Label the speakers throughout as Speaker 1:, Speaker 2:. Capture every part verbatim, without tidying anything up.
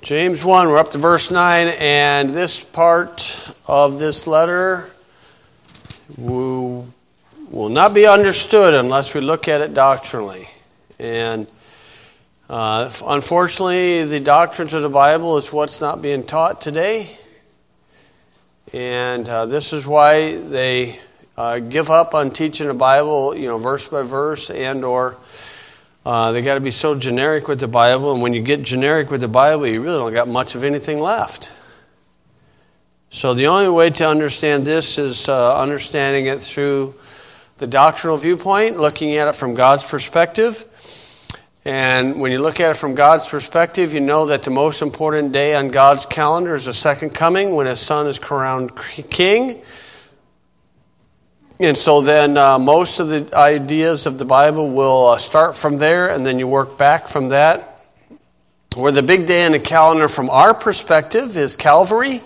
Speaker 1: James one, we're up to verse nine, and this part of this letter will, will not be understood unless we look at it doctrinally. And uh, unfortunately, the doctrines of the Bible is what's not being taught today. And uh, this is why they uh, give up on teaching the Bible, you know, verse by verse, and or Uh, they got to be so generic with the Bible, and when you get generic with the Bible, you really don't got much of anything left. So the only way to understand this is uh, understanding it through the doctrinal viewpoint, looking at it from God's perspective. And when you look at it from God's perspective, you know that the most important day on God's calendar is the second coming, when His Son is crowned king. And so then uh, most of the ideas of the Bible will uh, start from there, and then you work back from that. Where the big day in the calendar from our perspective is Calvary.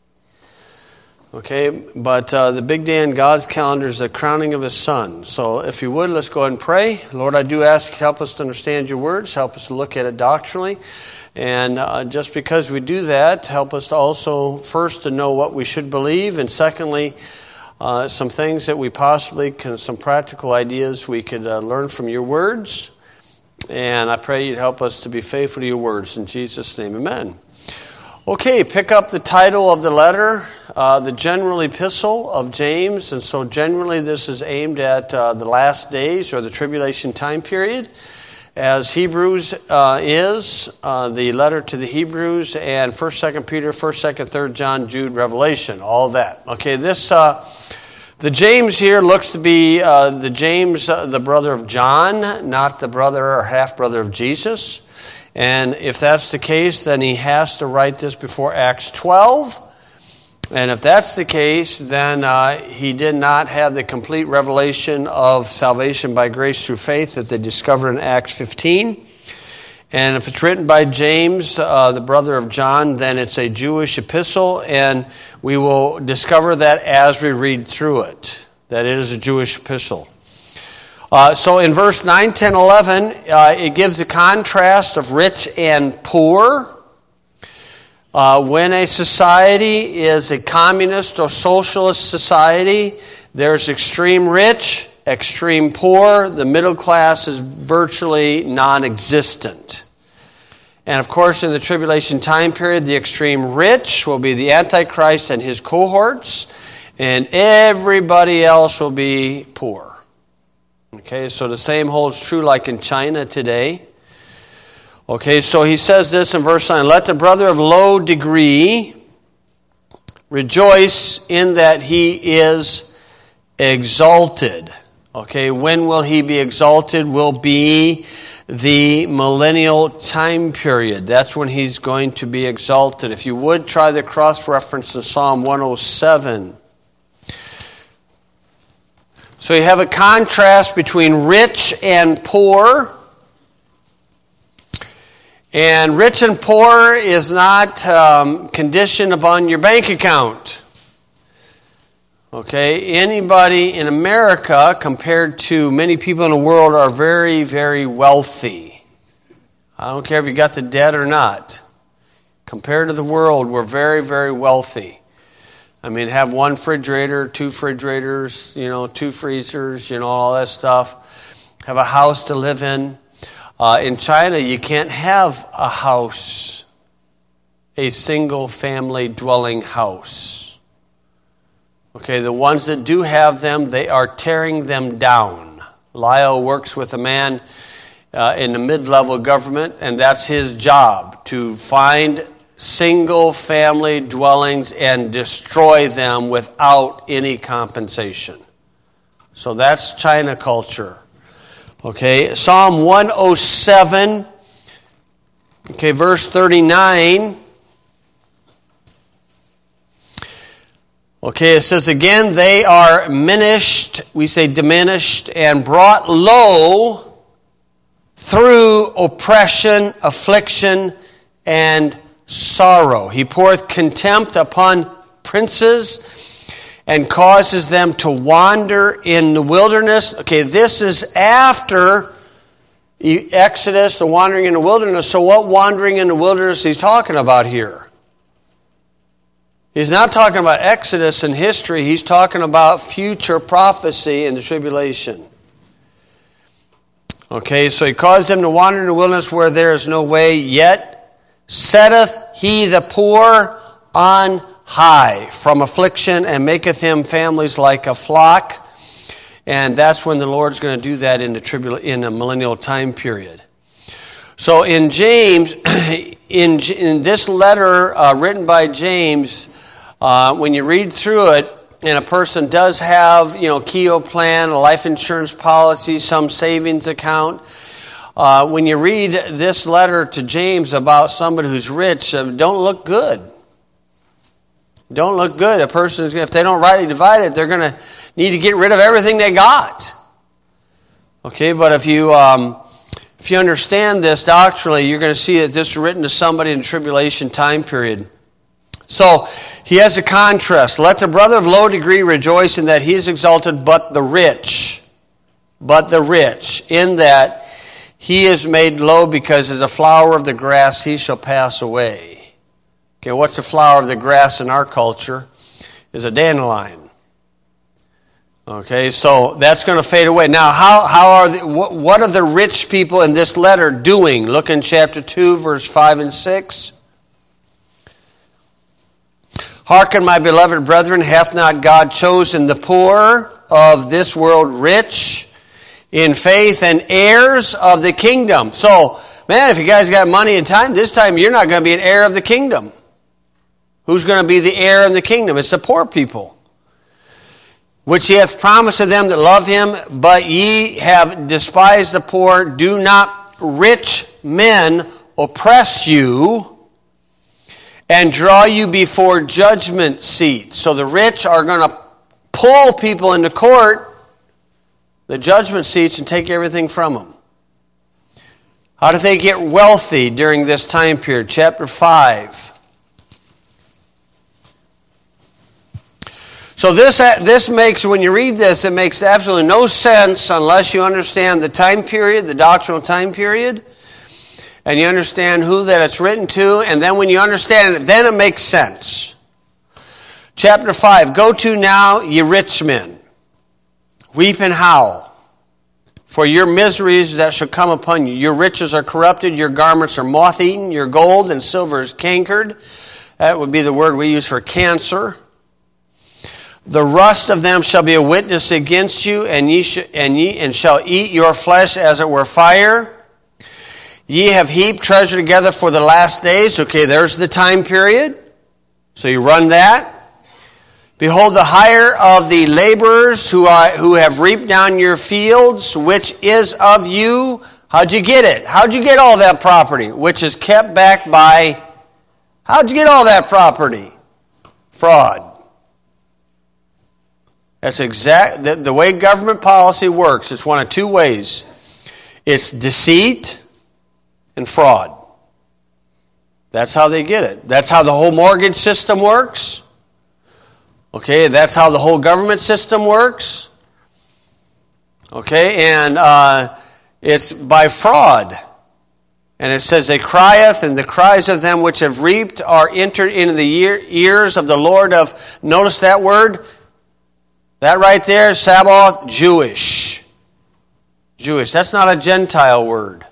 Speaker 1: Okay, but uh, the big day in God's calendar is the crowning of His Son. So if you would, let's go ahead and pray. Lord, I do ask you to help us to understand your words, help us to look at it doctrinally. And uh, just because we do that, help us to also, first, to know what we should believe, and secondly, Uh, some things that we possibly can, some practical ideas we could uh, learn from your words. And I pray you'd help us to be faithful to your words. In Jesus' name, amen. Okay, pick up the title of the letter, uh, the General Epistle of James. And so generally this is aimed at uh, the last days or the tribulation time period. As Hebrews uh, is, uh, the letter to the Hebrews, and first, second Peter, first, second, third John, Jude, Revelation, all that. Okay, this, uh, the James here looks to be uh, the James, uh, the brother of John, not the brother or half-brother of Jesus. And if that's the case, then he has to write this before Acts twelve. And if that's the case, then uh, he did not have the complete revelation of salvation by grace through faith that they discovered in Acts fifteen. And if it's written by James, uh, the brother of John, then it's a Jewish epistle, and we will discover that as we read through it, that it is a Jewish epistle. Uh, so in verse nine, ten, eleven, uh, it gives a contrast of rich and poor. Uh, when a society is a communist or socialist society, there's extreme rich, extreme poor. The middle class is virtually non-existent. And of course, in the tribulation time period, the extreme rich will be the Antichrist and his cohorts, and everybody else will be poor. Okay, so the same holds true like in China today. Okay, so he says this in verse nine, "Let the brother of low degree rejoice in that he is exalted." Okay, when will he be exalted? Will be the millennial time period. That's when he's going to be exalted. If you would, try the cross-reference in Psalm one oh seven. So you have a contrast between rich and poor. And rich and poor is not um, conditioned upon your bank account. Okay, anybody in America compared to many people in the world are very, very wealthy. I don't care if you got the debt or not. Compared to the world, we're very, very wealthy. I mean, have one refrigerator, two refrigerators, you know, two freezers, you know, all that stuff. Have a house to live in. Uh, in China, you can't have a house, a single family dwelling house. Okay, the ones that do have them, they are tearing them down. Lyle works with a man uh, in the mid-level government, and that's his job, to find single family dwellings and destroy them without any compensation. So that's China culture. Okay, Psalm one oh seven, okay, verse thirty-nine. Okay, it says again, "They are diminished," we say diminished, "and brought low through oppression, affliction, and sorrow. He poureth contempt upon princes, and causes them to wander in the wilderness." Okay, this is after Exodus, the wandering in the wilderness. So what wandering in the wilderness he's talking about here? He's not talking about Exodus in history. He's talking about future prophecy in the tribulation. Okay, so he caused them to wander in the wilderness where there is no way, yet setteth he the poor on high from affliction, and maketh him families like a flock. And that's when the Lord's going to do that in the tribula- in a millennial time period. So in James, in, in this letter uh, written by James, uh, when you read through it, and a person does have, you know, Keogh plan, a life insurance policy, some savings account. Uh, when you read this letter to James about somebody who's rich, uh, don't look good. Don't look good. A person, if they don't rightly divide it, they're going to need to get rid of everything they got. Okay, but if you um, if you understand this doctrinally, you're going to see that this is written to somebody in the tribulation time period. So he has a contrast. Let the brother of low degree rejoice in that he is exalted, but the rich, but the rich, in that he is made low, because as a flower of the grass he shall pass away. Okay, what's the flower of the grass in our culture? Is a dandelion. Okay, so that's going to fade away. Now, how how are the, what, what are the rich people in this letter doing? Look in chapter two, verse five and six. Hearken, my beloved brethren, hath not God chosen the poor of this world rich in faith and heirs of the kingdom? So, man, if you guys got money and time, this time you're not going to be an heir of the kingdom. Who's going to be the heir of the kingdom? It's the poor people. Which he hath promised to them that love him, but ye have despised the poor. Do not rich men oppress you and draw you before judgment seat. So the rich are going to pull people into court, the judgment seats, and take everything from them. How did they get wealthy during this time period? Chapter five. So this, this makes, when you read this, it makes absolutely no sense unless you understand the time period, the doctrinal time period, and you understand who that it's written to, and then when you understand it, then it makes sense. Chapter five, go to now, ye rich men, weep and howl, for your miseries that shall come upon you. Your riches are corrupted, your garments are moth-eaten, your gold and silver is cankered. That would be the word we use for cancer. The rust of them shall be a witness against you, and ye, sh- and ye and shall eat your flesh as it were fire. Ye have heaped treasure together for the last days. Okay, there's the time period. So you run that. Behold, the hire of the laborers who are who have reaped down your fields, which is of you. How'd you get it? How'd you get all that property? Which is kept back by, how'd you get all that property? Fraud. That's exact. The, the way government policy works, it's one of two ways. It's deceit and fraud. That's how they get it. That's how the whole mortgage system works. Okay, that's how the whole government system works. Okay, and uh, it's by fraud. And it says, they crieth, and the cries of them which have reaped are entered into the ear, ears of the Lord of, notice that word? That right there, Sabaoth, Jewish. Jewish. That's not a Gentile word.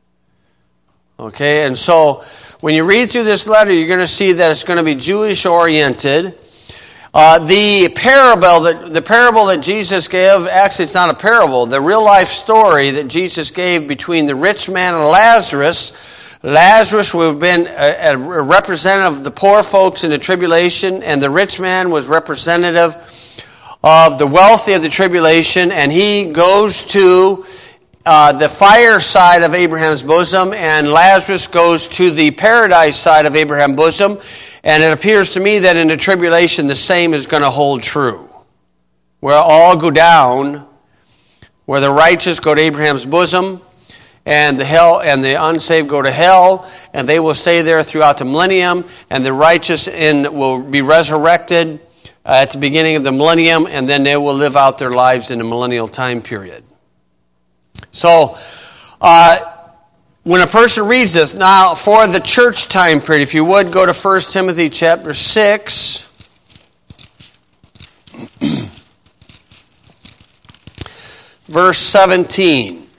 Speaker 1: Okay, and so when you read through this letter, you're going to see that it's going to be Jewish-oriented. Uh, the parable that the parable that Jesus gave, actually it's not a parable, the real-life story that Jesus gave between the rich man and Lazarus. Lazarus would have been a, a representative of the poor folks in the tribulation, and the rich man was representative of the wealthy of the tribulation, and he goes to uh, the fire side of Abraham's bosom, and Lazarus goes to the paradise side of Abraham's bosom. And it appears to me that in the tribulation the same is going to hold true. Where all go down, where the righteous go to Abraham's bosom, and the hell and the unsaved go to hell, and they will stay there throughout the millennium, and the righteous in will be resurrected at the beginning of the millennium, and then they will live out their lives in the millennial time period. So, Uh, when a person reads this, now for the church time period, if you would go to First Timothy chapter six. Verse seventeen.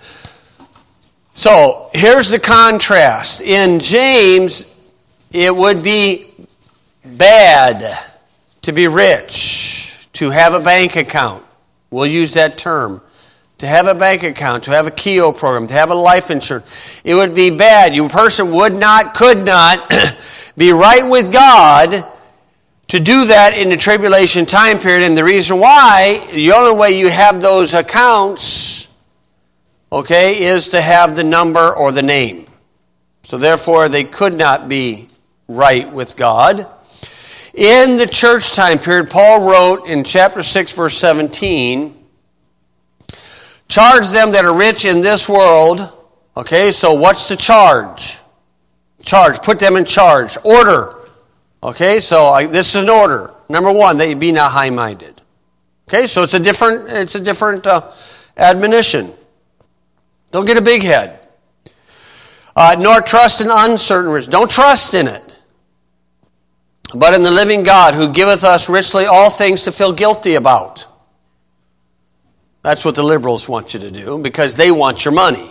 Speaker 1: So, here's the contrast. In James, it would be bad to be rich, to have a bank account. We'll use that term. To have a bank account, to have a Keogh program, to have a life insurance. It would be bad. You person would not, could not be right with God to do that in the tribulation time period. And the reason why, the only way you have those accounts, okay, is to have the number or the name. So therefore, they could not be right with God. In the church time period, Paul wrote in chapter six, verse seventeen, charge them that are rich in this world. Okay, so what's the charge? Charge, put them in charge. Order. Okay, so I, this is an order. Number one, that you be not high-minded. Okay, so it's a different, it's a different uh, admonition. Don't get a big head. Uh, nor trust in uncertain riches. Don't trust in it. But in the living God, who giveth us richly all things to feel guilty about. That's what the liberals want you to do, because they want your money.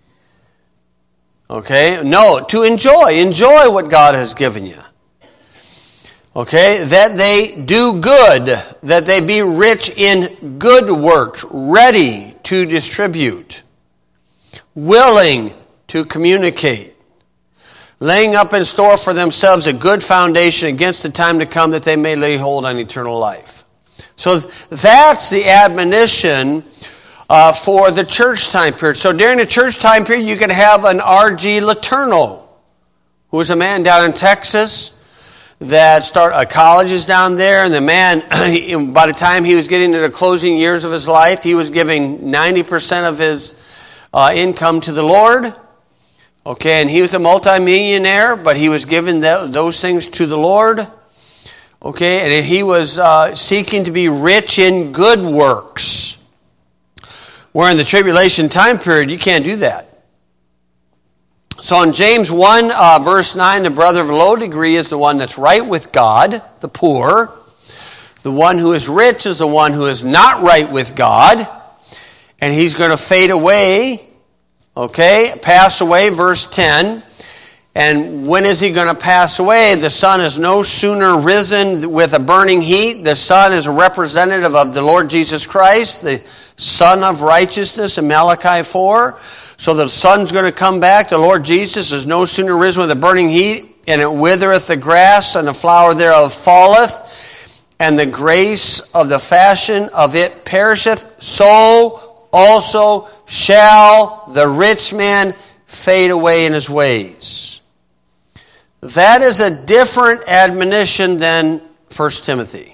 Speaker 1: Okay? No, to enjoy. Enjoy what God has given you. Okay? That they do good. That they be rich in good works. Ready to distribute. Willing to communicate. Laying up in store for themselves a good foundation against the time to come, that they may lay hold on eternal life. So that's the admonition uh, for the church time period. So during the church time period, you can have an R G Letourneau, who was a man down in Texas that started uh, colleges down there. And the man, by the time he was getting to the closing years of his life, he was giving ninety percent of his uh, income to the Lord. Okay, and he was a multimillionaire, but he was giving th- those things to the Lord. Okay, and he was uh, seeking to be rich in good works. Where in the tribulation time period, you can't do that. So in James one, uh, verse nine, the brother of low degree is the one that's right with God, the poor. The one who is rich is the one who is not right with God. And he's going to fade away. Okay, pass away, verse ten. And when is he going to pass away? The sun is no sooner risen with a burning heat. The sun is a representative of the Lord Jesus Christ, the Son of righteousness in Malachi four. So the sun's going to come back. The Lord Jesus is no sooner risen with a burning heat, and it withereth the grass, and the flower thereof falleth, and the grace of the fashion of it perisheth. So also shall the rich man fade away in his ways. That is a different admonition than First Timothy.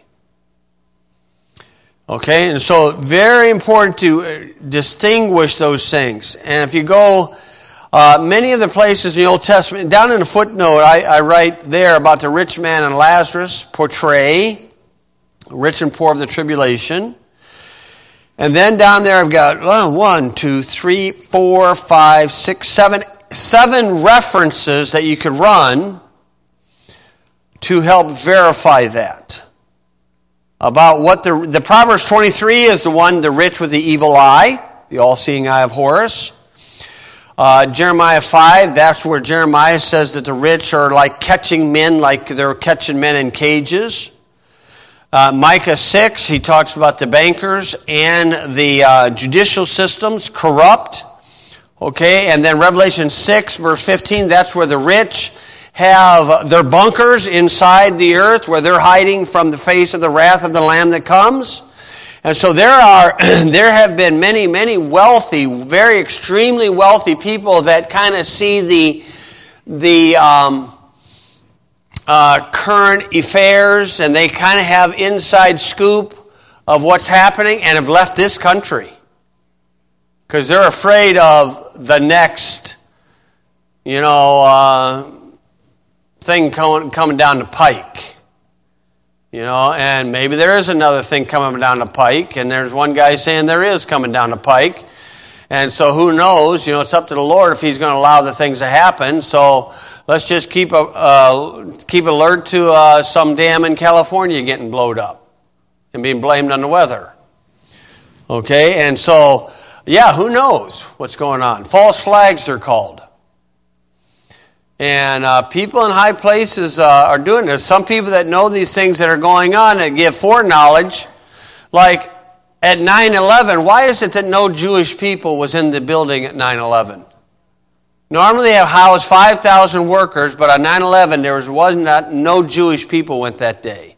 Speaker 1: Okay, and so very important to distinguish those things. And if you go, uh, many of the places in the Old Testament, down in the footnote, I, I write there about the rich man and Lazarus portray rich and poor of the tribulation. And then down there I've got well, one, two, three, four, five, six, seven, seven references that you could run to help verify that. About what the, the Proverbs twenty-three is the one, the rich with the evil eye, the all-seeing eye of Horus. Uh, Jeremiah five, that's where Jeremiah says that the rich are like catching men, like they're catching men in cages. Uh, Micah six, he talks about the bankers and the uh, judicial systems corrupt. Okay, and then Revelation six, verse fifteen, that's where the rich have their bunkers inside the earth, where they're hiding from the face of the wrath of the Lamb that comes. And so there are, there have been many, many wealthy, very extremely wealthy people that kind of see the the um, uh, current affairs, and they kind of have inside scoop of what's happening, and have left this country because they're afraid of the next, you know, uh, thing coming coming down the pike. You know, and maybe there is another thing coming down the pike, and there's one guy saying there is coming down the pike. And so who knows, you know, it's up to the Lord if he's going to allow the things to happen. So let's just keep a, uh, keep alert to uh, some dam in California getting blowed up and being blamed on the weather. Okay, and so, yeah, who knows what's going on. False flags they're called. And uh, people in high places uh, are doing this. Some people that know these things that are going on that give foreknowledge, like at nine eleven, why is it that no Jewish people was in the building at nine eleven? Normally they have housed five thousand workers, but on nine eleven there was, was not, no Jewish people went that day.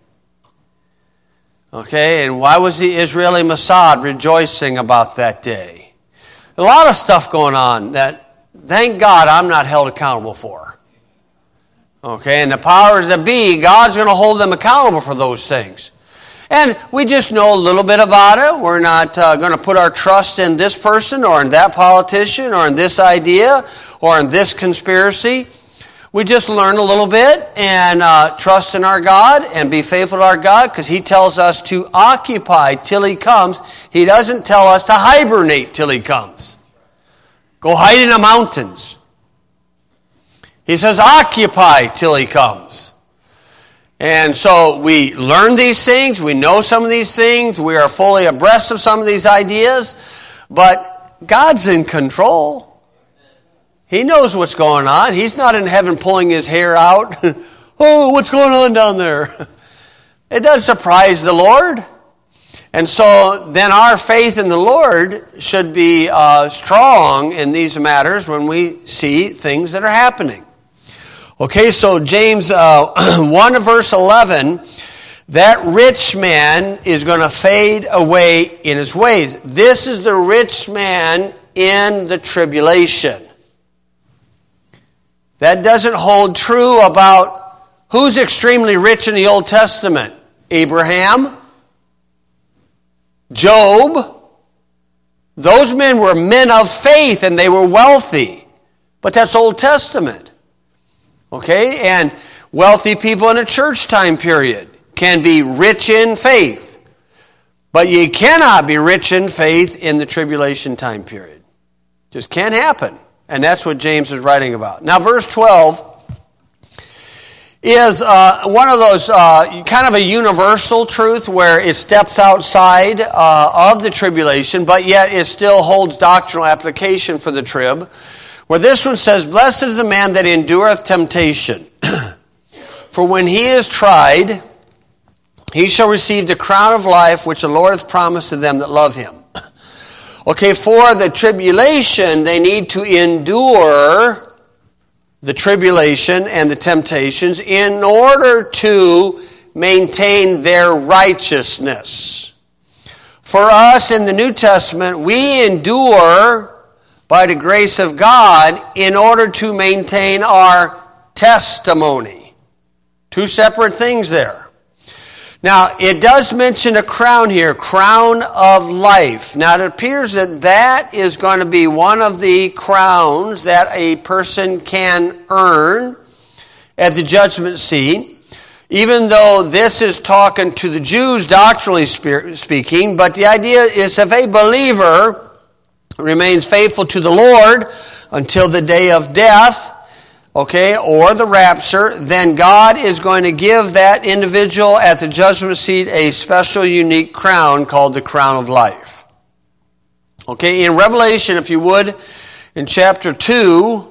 Speaker 1: Okay, and why was the Israeli Mossad rejoicing about that day? A lot of stuff going on that, thank God, I'm not held accountable for. Okay, and the powers that be, God's going to hold them accountable for those things. And we just know a little bit about it. We're not uh, going to put our trust in this person or in that politician or in this idea or in this conspiracy. We just learn a little bit and uh, trust in our God and be faithful to our God, because he tells us to occupy till he comes. He doesn't tell us to hibernate till he comes. Go hide in the mountains. He says occupy till he comes. And so we learn these things. We know some of these things. We are fully abreast of some of these ideas. But God's in control. He knows what's going on. He's not in heaven pulling his hair out. Oh, what's going on down there? It doesn't surprise the Lord. And so then our faith in the Lord should be uh, strong in these matters when we see things that are happening. Okay, so James uh, one verse eleven, that rich man is going to fade away in his ways. This is the rich man in the tribulation. That doesn't hold true about who's extremely rich in the Old Testament. Abraham, Job. Those men were men of faith and they were wealthy. But that's Old Testament. Okay? And wealthy people in a church time period can be rich in faith. But you cannot be rich in faith in the tribulation time period. Just can't happen. And that's what James is writing about. Now, verse twelve is uh, one of those uh, kind of a universal truth where it steps outside uh, of the tribulation, but yet it still holds doctrinal application for the trib. Where this one says, blessed is the man that endureth temptation. For when he is tried, he shall receive the crown of life which the Lord hath promised to them that love him. Okay, for the tribulation, they need to endure the tribulation and the temptations in order to maintain their righteousness. For us in the New Testament, we endure by the grace of God in order to maintain our testimony. Two separate things there. Now, it does mention a crown here, crown of life. Now, it appears that that is going to be one of the crowns that a person can earn at the judgment seat, even though this is talking to the Jews doctrinally speaking, but the idea is if a believer remains faithful to the Lord until the day of death, okay, or the rapture, then God is going to give that individual at the judgment seat a special, unique crown called the crown of life. Okay, in Revelation, if you would, in chapter two,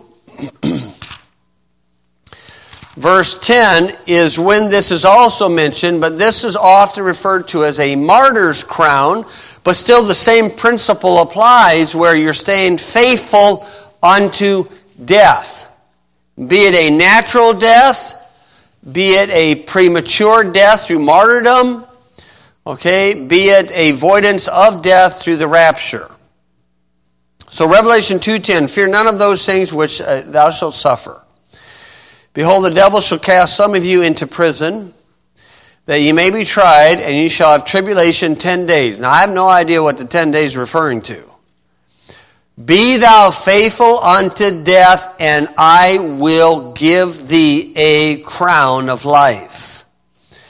Speaker 1: verse ten is when this is also mentioned, but this is often referred to as a martyr's crown, but still the same principle applies where you're staying faithful unto death. Be it a natural death, be it a premature death through martyrdom, okay, be it a avoidance of death through the rapture. So Revelation two ten, fear none of those things which uh, thou shalt suffer. Behold, the devil shall cast some of you into prison, that ye may be tried, and ye shall have tribulation ten days. Now, I have no idea what the ten days is referring to. Be thou faithful unto death, and I will give thee a crown of life.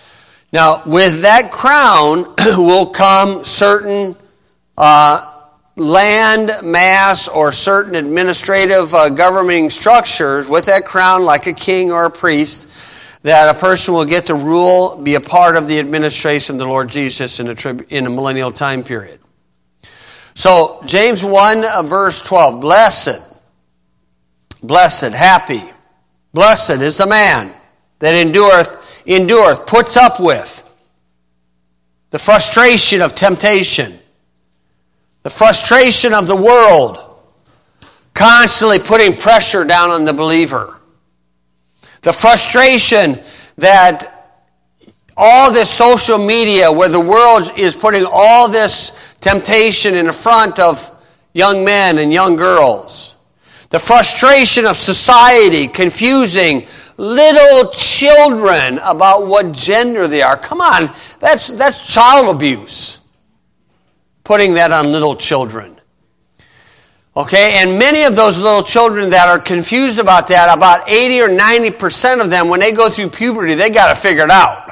Speaker 1: Now, with that crown will come certain uh, land mass or certain administrative uh, governing structures with that crown, like a king or a priest, that a person will get to rule, be a part of the administration of the Lord Jesus in a, tri- in a millennial time period. So, James one, uh, verse twelve, blessed, blessed, happy, blessed is the man that endureth, endureth, puts up with the frustration of temptation, the frustration of the world, constantly putting pressure down on the believer. The frustration that all this social media, where the world is putting all this temptation in the front of young men and young girls. The frustration of society confusing little children about what gender they are. Come on, that's, that's child abuse. Putting that on little children. Okay, and many of those little children that are confused about that, about eighty or ninety percent of them, when they go through puberty, they got to figure it out.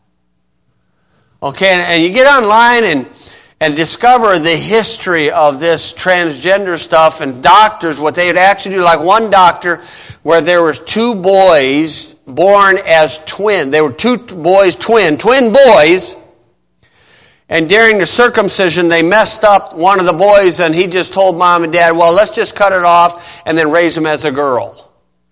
Speaker 1: Okay, and, and you get online and, and discover the history of this transgender stuff, and doctors, what they would actually do, like one doctor where there was two boys born as twin. They were two boys, twin, twin boys. And during the circumcision, they messed up one of the boys, and he just told mom and dad, well, let's just cut it off and then raise him as a girl.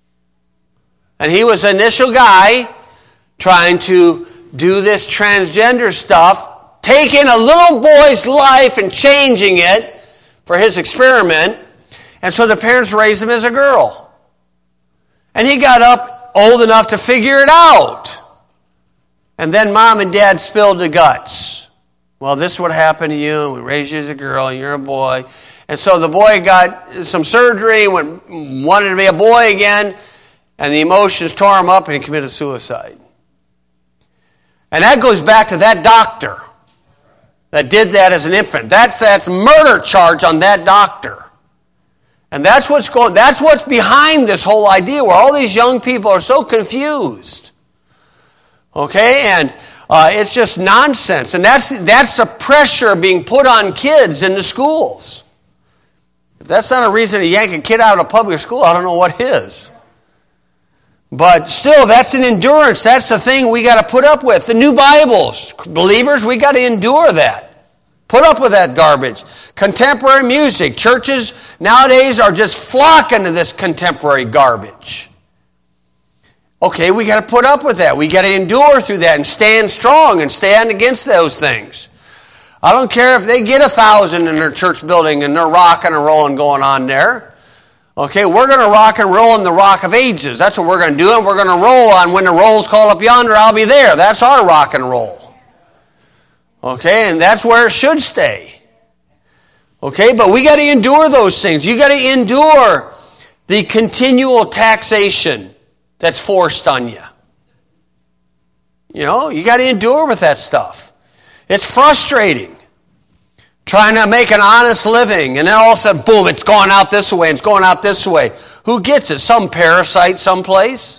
Speaker 1: And he was an initial guy trying to do this transgender stuff, taking a little boy's life and changing it for his experiment. And so the parents raised him as a girl. And he got up old enough to figure it out. And then mom and dad spilled the guts. Well, this is what happened to you. We raised you as a girl, and you're a boy. And so the boy got some surgery, went, wanted to be a boy again, and the emotions tore him up, and he committed suicide. And that goes back to that doctor that did that as an infant. That's that's murder charge on that doctor. And that's what's going. That's what's behind this whole idea, where all these young people are so confused. Okay, and Uh, it's just nonsense. And that's that's a pressure being put on kids in the schools. If that's not a reason to yank a kid out of public school, I don't know what is. But still, that's an endurance. That's the thing we got to put up with. The new Bibles, believers, we got to endure that. Put up with that garbage. Contemporary music. Churches nowadays are just flocking to this contemporary garbage. Okay, we got to put up with that. We got to endure through that and stand strong and stand against those things. I don't care if they get a thousand in their church building and they're rocking and rolling going on there. Okay, we're going to rock and roll in the Rock of Ages. That's what we're going to do, and we're going to roll on when the roll's called up yonder, I'll be there. That's our rock and roll. Okay, and that's where it should stay. Okay, but we got to endure those things. You got to endure the continual taxation that's forced on you. You know, you got to endure with that stuff. It's frustrating. Trying to make an honest living, and then all of a sudden, boom, it's going out this way, it's going out this way. Who gets it? Some parasite someplace.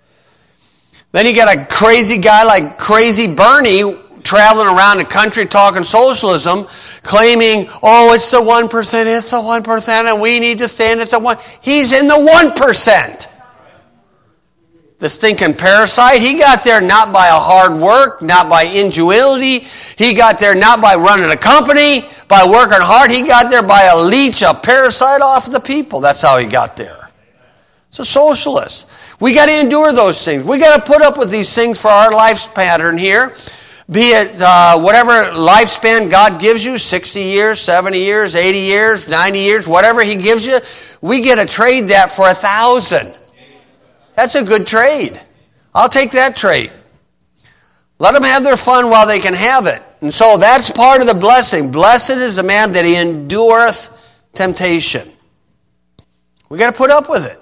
Speaker 1: Then you got a crazy guy like Crazy Bernie traveling around the country talking socialism, claiming, oh, it's the one percent, it's the one percent, and we need to stand at the one. He's in the one percent. The stinking parasite, he got there not by a hard work, not by ingenuity. He got there not by running a company, by working hard. He got there by a leech, a parasite off of the people. That's how he got there. It's a socialist. We got to endure those things. We got to put up with these things for our life pattern here. Be it uh, whatever lifespan God gives you, sixty years, seventy years, eighty years, ninety years, whatever He gives you, we get to trade that for a thousand. That's a good trade. I'll take that trade. Let them have their fun while they can have it. And so that's part of the blessing. Blessed is the man that he endureth temptation. We got to put up with it.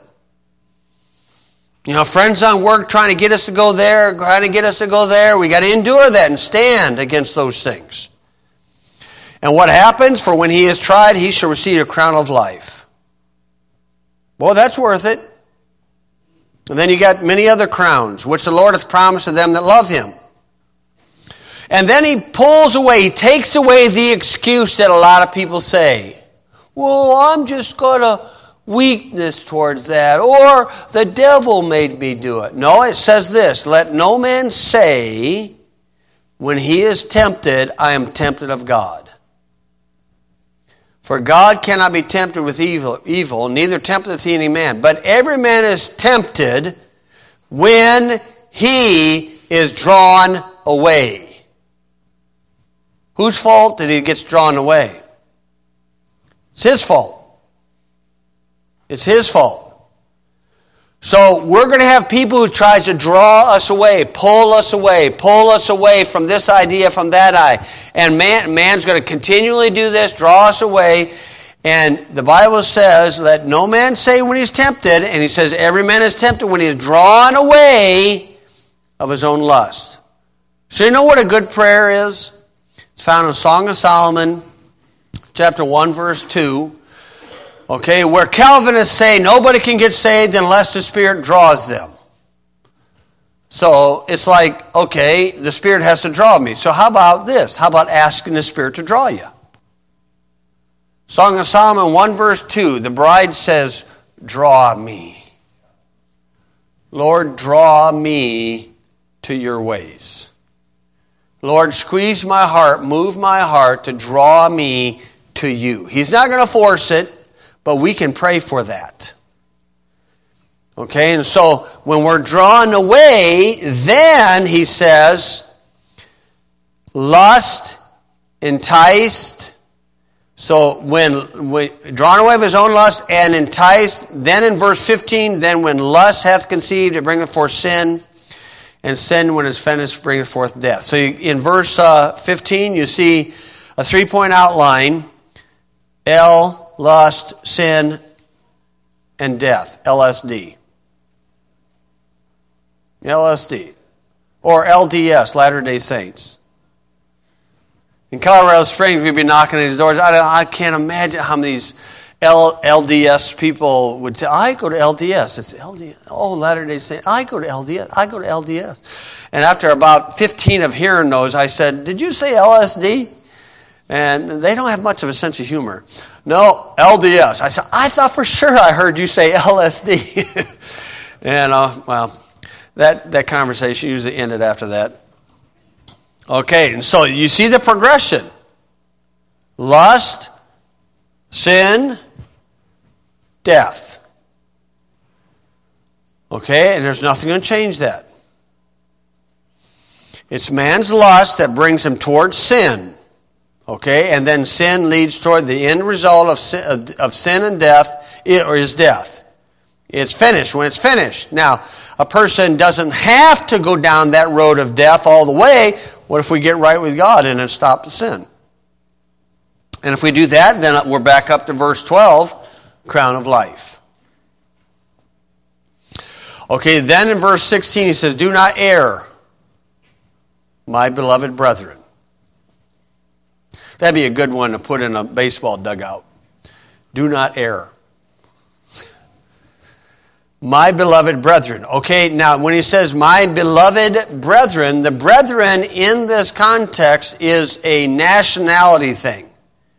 Speaker 1: You know, friends on work trying to get us to go there, trying to get us to go there. We got to endure that and stand against those things. And what happens? For when he is tried, he shall receive a crown of life. Well, that's worth it. And then you got many other crowns, which the Lord hath promised to them that love him. And then he pulls away, he takes away the excuse that a lot of people say. well, I'm just got a weakness towards that, or the devil made me do it. No, it says this, let no man say when he is tempted, I am tempted of God. For God cannot be tempted with evil, evil, neither tempteth he any man. But every man is tempted when he is drawn away. Whose fault did he get drawn away? It's his fault. It's his fault. So we're going to have people who tries to draw us away, pull us away, pull us away from this idea, from that eye. And man, man's going to continually do this, draw us away. And the Bible says, let no man say when he's tempted, and he says every man is tempted when he is drawn away of his own lust. So you know what a good prayer is? It's found in Song of Solomon, chapter one, verse two. Okay, where Calvinists say nobody can get saved unless the Spirit draws them. So it's like, okay, the Spirit has to draw me. So how about this? How about asking the Spirit to draw you? Song of Solomon one verse two, the bride says, draw me. Lord, draw me to your ways. Lord, squeeze my heart, move my heart to draw me to you. He's not going to force it. But we can pray for that. Okay, and so when we're drawn away, then he says, lust, enticed. So when, when drawn away of his own lust and enticed, then in verse fifteen, then when lust hath conceived, it bringeth forth sin, and sin when it's finished bringeth forth death. So you, in verse uh, fifteen, you see a three-point outline, L, lust, sin, and death. L S D. L S D. Or L D S, Latter-day Saints. In Colorado Springs, we'd be knocking on these doors. I, I can't imagine how many these L, LDS people would say, I go to L D S. It's L D S. Oh, Latter-day Saints. I go to L D S. I go to L D S. And after about fifteen of hearing those, I said, did you say L S D? And they don't have much of a sense of humor. No, L D S. I said, I thought for sure I heard you say L S D. and, uh, well, that, that conversation usually ended after that. Okay, and so you see the progression. Lust, sin, death. Okay, and there's nothing going to change that. It's man's lust that brings him towards sin. Okay, and then sin leads toward the end result of sin, of, of sin and death, or is death. It's finished when it's finished. Now, a person doesn't have to go down that road of death all the way. What if we get right with God and then stop the sin? And if we do that, then we're back up to verse twelve, crown of life. Okay, then in verse sixteen he says, do not err, my beloved brethren. That'd be a good one to put in a baseball dugout. Do not err. My beloved brethren. Okay, now when he says my beloved brethren, the brethren in this context is a nationality thing.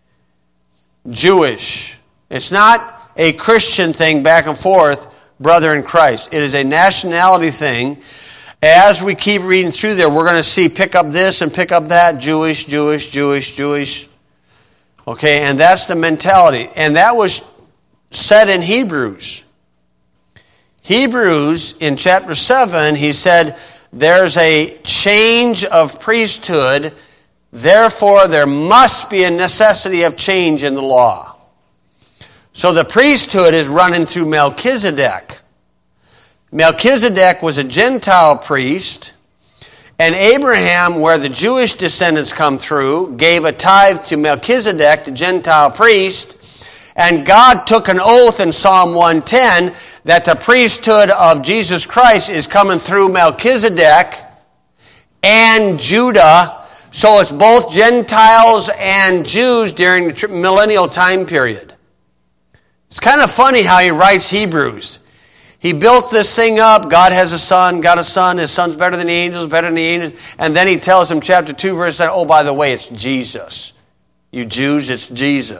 Speaker 1: Jewish. It's not a Christian thing back and forth, brother in Christ. It is a nationality thing. As we keep reading through there, we're going to see pick up this and pick up that. Jewish, Jewish, Jewish, Jewish. Okay, and that's the mentality. And that was said in Hebrews. Hebrews, in chapter seven, he said, there's a change of priesthood, therefore there must be a necessity of change in the law. So the priesthood is running through Melchizedek. Melchizedek was a Gentile priest, and Abraham, where the Jewish descendants come through, gave a tithe to Melchizedek, the Gentile priest, and God took an oath in Psalm one ten that the priesthood of Jesus Christ is coming through Melchizedek and Judah, so it's both Gentiles and Jews during the millennial time period. It's kind of funny how he writes Hebrews. He built this thing up. God has a son, got a son. His son's better than the angels, better than the angels. And then he tells him, chapter two, verse seven, oh, by the way, it's Jesus. You Jews, it's Jesus. Ugh!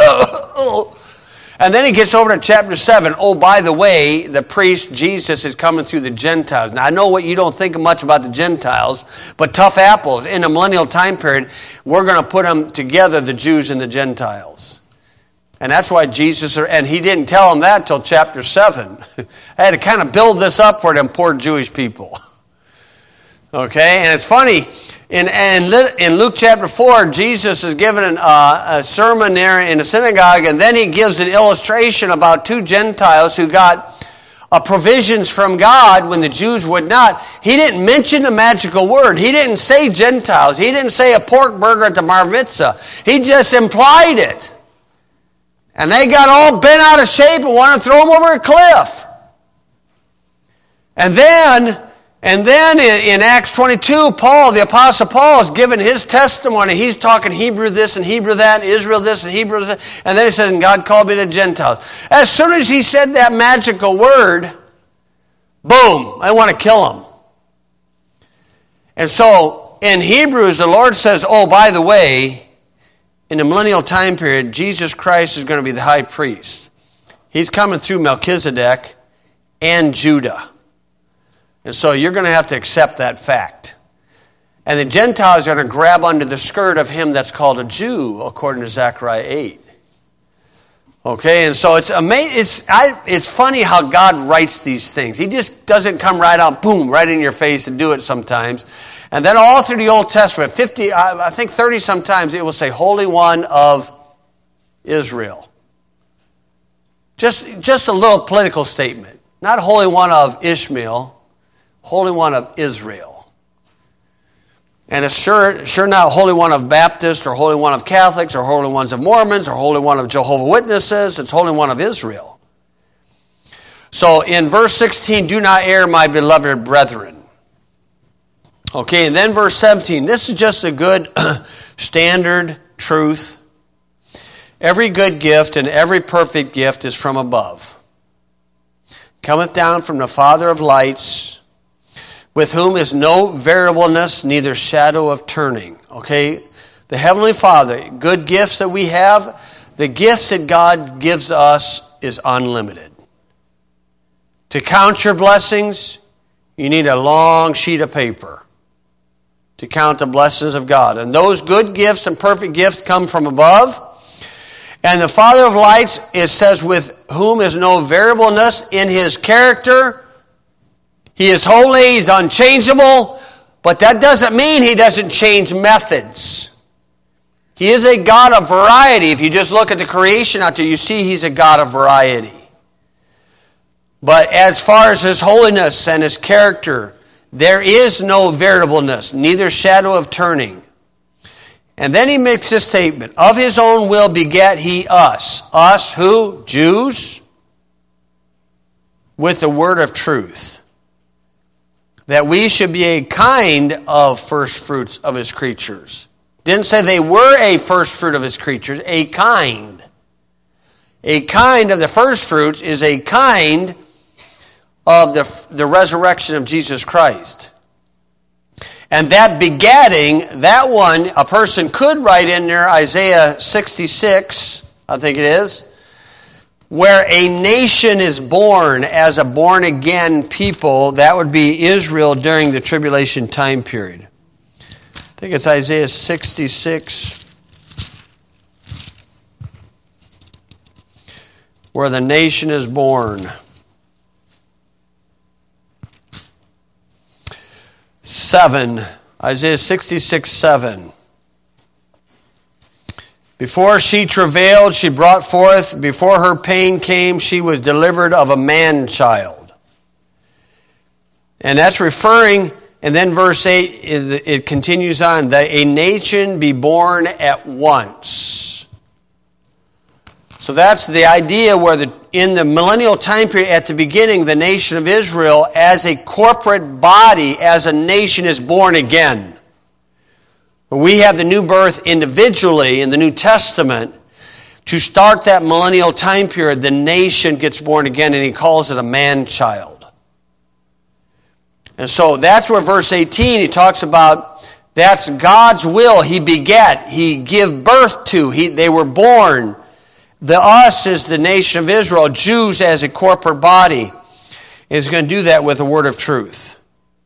Speaker 1: And then he gets over to chapter seven. Oh, by the way, the priest Jesus is coming through the Gentiles. Now, I know what you don't think much about the Gentiles, but tough apples. In a millennial time period, we're going to put them together, the Jews and the Gentiles. And that's why Jesus, and he didn't tell them that until chapter seven. I had to kind of build this up for them poor Jewish people. Okay, and it's funny, in, in, in Luke chapter four, Jesus is given an, uh, a sermon there in a synagogue, and then he gives an illustration about two Gentiles who got uh, provisions from God when the Jews would not. He didn't mention the magical word. He didn't say Gentiles. He didn't say a pork burger at the bar mitzvah. He just implied it. And they got all bent out of shape and wanted to throw him over a cliff. And then... And then in Acts twenty-two, Paul, the Apostle Paul, is giving his testimony. He's talking Hebrew this and Hebrew that, and Israel this and Hebrew that. And then he says, and God called me to Gentiles. As soon as he said that magical word, boom, I want to kill him. And so in Hebrews, the Lord says, oh, by the way, in the millennial time period, Jesus Christ is going to be the high priest. He's coming through Melchizedek and Judah. And so you're going to have to accept that fact. And the Gentiles are going to grab under the skirt of him that's called a Jew, according to Zechariah eight. Okay, and so it's amazing. It's I, it's funny how God writes these things. He just doesn't come right out, boom, right in your face and do it sometimes. And then all through the Old Testament, fifty, I think thirty sometimes, it will say, Holy One of Israel. Just, just a little political statement. Not Holy One of Ishmael. Holy One of Israel. And it's sure, sure not Holy One of Baptists or Holy One of Catholics or Holy Ones of Mormons or Holy One of Jehovah's Witnesses. It's Holy One of Israel. So in verse sixteen, do not err, my beloved brethren. Okay, and then verse seventeen, this is just a good standard truth. Every good gift and every perfect gift is from above. Cometh down from the Father of lights, with whom is no variableness, neither shadow of turning. Okay? The Heavenly Father, good gifts that we have, the gifts that God gives us is unlimited. To count your blessings, you need a long sheet of paper to count the blessings of God. And those good gifts and perfect gifts come from above. And the Father of lights, it says, with whom is no variableness in his character. He is holy, he's unchangeable, but that doesn't mean he doesn't change methods. He is a God of variety. If you just look at the creation out there, you see he's a God of variety. But as far as his holiness and his character, there is no variableness, neither shadow of turning. And then he makes this statement, of his own will begat he us. Us who? Jews, with the word of truth. That we should be a kind of first fruits of his creatures. Didn't say they were a first fruit of his creatures, a kind. A kind of the first fruits is a kind of the, the resurrection of Jesus Christ. And that begatting, that one, a person could write in there Isaiah sixty-six, I think it is, where a nation is born as a born-again people. That would be Israel during the tribulation time period. I think it's Isaiah sixty-six, where the nation is born. seven, Isaiah sixty-six, seven. Before she travailed, she brought forth. Before her pain came, she was delivered of a man-child. And that's referring, and then verse eight, it continues on, that a nation be born at once. So that's the idea where the, in the millennial time period, at the beginning, the nation of Israel, as a corporate body, as a nation, is born again. When we have the new birth individually in the New Testament, to start that millennial time period, the nation gets born again, and he calls it a man-child. And so that's where verse eighteen, he talks about, that's God's will. He begat, he give birth to, he, they were born. The us is the nation of Israel. Jews as a corporate body is going to do that with the word of truth.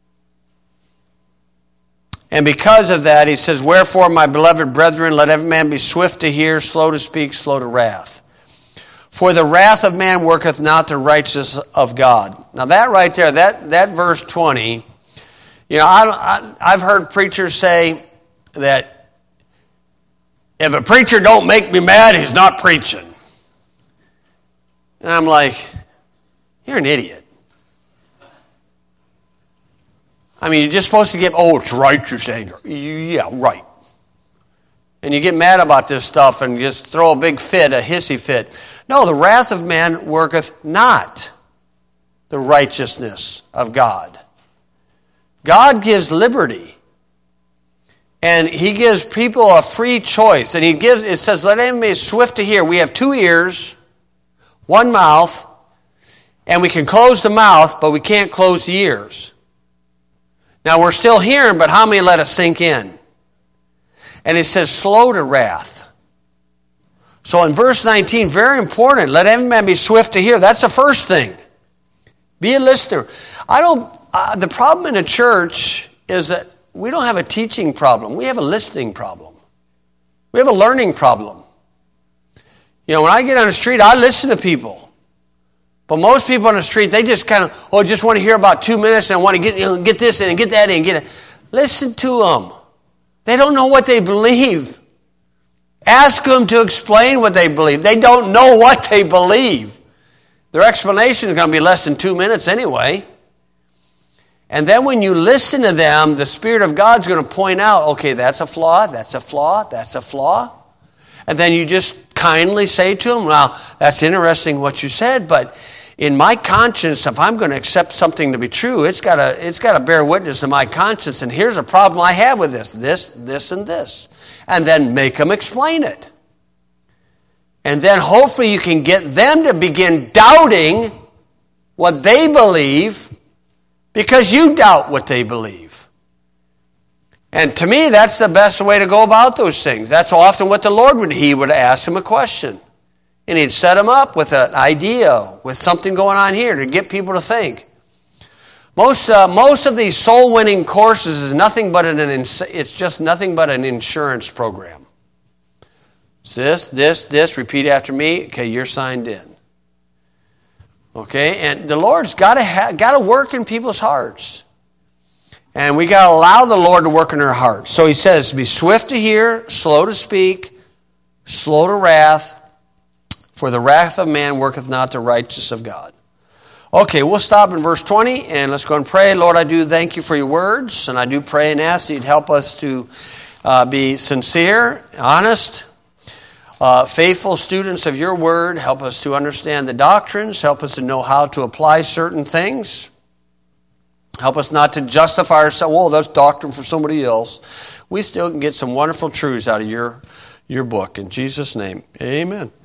Speaker 1: And because of that, he says, wherefore, my beloved brethren, let every man be swift to hear, slow to speak, slow to wrath. For the wrath of man worketh not the righteousness of God. Now that right there, that, that verse twenty, you know, I, I, I've heard preachers say that if a preacher don't make me mad, he's not preaching. And I'm like, you're an idiot. I mean, you're just supposed to get, oh, it's righteous anger. Yeah, right. And you get mad about this stuff and just throw a big fit, a hissy fit. No, the wrath of man worketh not the righteousness of God. God gives liberty. And he gives people a free choice. And he gives, it says, let every man be swift to hear. We have two ears, one mouth, and we can close the mouth, but we can't close the ears. Now, we're still hearing, but how many let us sink in? And it says, slow to wrath. So in verse nineteen, very important, let every man be swift to hear. That's the first thing. Be a listener. I don't, uh, the problem in a church is that we don't have a teaching problem. We have a listening problem. We have a learning problem. You know, when I get on the street, I listen to people. But most people on the street, they just kind of, oh, just want to hear about two minutes and want to get, you know, get this in and get that in and get it. Listen to them. They don't know what they believe. Ask them to explain what they believe. They don't know what they believe. Their explanation is going to be less than two minutes anyway. And then when you listen to them, the Spirit of God's going to point out, okay, that's a flaw, that's a flaw, that's a flaw. And then you just kindly say to them, well, that's interesting what you said, but in my conscience, if I'm going to accept something to be true, it's got to it's got to bear witness in my conscience. And here's a problem I have with this, this, this, and this. And then make them explain it. And then hopefully you can get them to begin doubting what they believe because you doubt what they believe. And to me, that's the best way to go about those things. That's often what the Lord would, he would ask them a question. And he'd set them up with an idea, with something going on here to get people to think. Most uh, most of these soul-winning courses is nothing but an it's just nothing but an insurance program. It's this, this, this. Repeat after me. Okay, you're signed in. Okay, and the Lord's got to ha- got to work in people's hearts, and we got to allow the Lord to work in our hearts. So He says, "Be swift to hear, slow to speak, slow to wrath." For the wrath of man worketh not the righteousness of God. Okay, we'll stop in verse twenty and let's go and pray. Lord, I do thank you for your words, and I do pray and ask that you'd help us to uh, be sincere, honest, uh, faithful students of your word. Help us to understand the doctrines. Help us to know how to apply certain things. Help us not to justify ourselves. Well, that's doctrine for somebody else. We still can get some wonderful truths out of your, your book. In Jesus' name, amen.